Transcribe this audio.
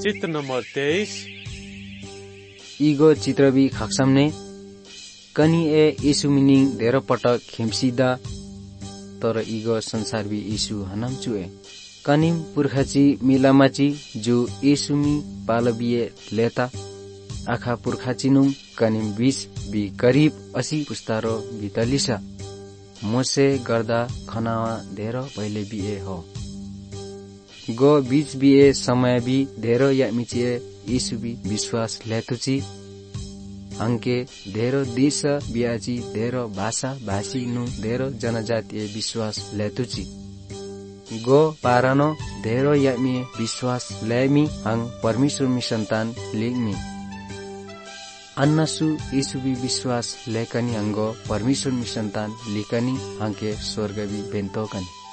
चित्र number 23 ego चित्रबी खक्साम्ने कनी ए यीशु मिनिङ धेरै पटक खेम्सिदा तर इगो संसारबी यीशु हनम चुए कनिम पुर्खाची मिलामाची जो यीशुमी पालबिए लेता आखा पुर्खाचिनुम कनिम 20 बी करीब 80 पुस्तारो बितलिसा मोसे गर्दा खनावा धेरै पहिले बिए हो गो बीच बिए समय भी धेरै या मिचिए यीशु बी विश्वास लेतुची अंके धेरै देश बियाची धेरै भाषा भाषी नु धेरै जनजातीय विश्वास लेतुची गो पारानो धेरै यामी विश्वास लेमी हंग परमेश्वर मी संतान लिगमी अन्नसु यीशु बी विश्वास लेकनी हंगो परमेश्वर मी संतान लिकनी हंके स्वर्ग बी बेन्तोकनी